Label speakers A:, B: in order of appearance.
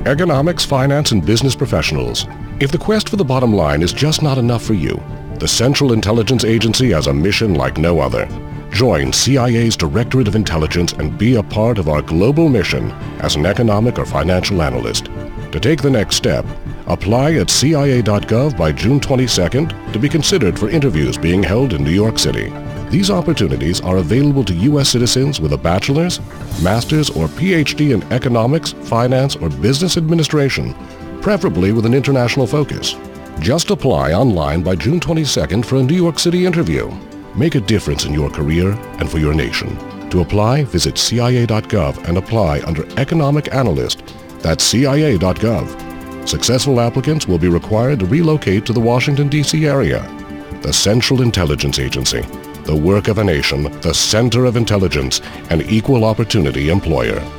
A: Economics, finance, and business professionals. If the quest for the bottom line is just not enough for you, the Central Intelligence Agency has a mission like no other. Join CIA's Directorate of Intelligence and be a part of our global mission as an economic or financial analyst. To take the next step, apply at CIA.gov by June 22nd to be considered for interviews being held in New York City. These opportunities are available to U.S. citizens with a bachelor's, master's, or PhD in economics, finance, or business administration, preferably with an international focus. Just apply online by June 22nd for a New York City interview. Make a difference in your career and for your nation. To apply, visit CIA.gov and apply under Economic Analyst. That's CIA.gov. Successful applicants will be required to relocate to the Washington, D.C. area. The Central Intelligence Agency, the work of a nation, the center of intelligence, an equal opportunity employer.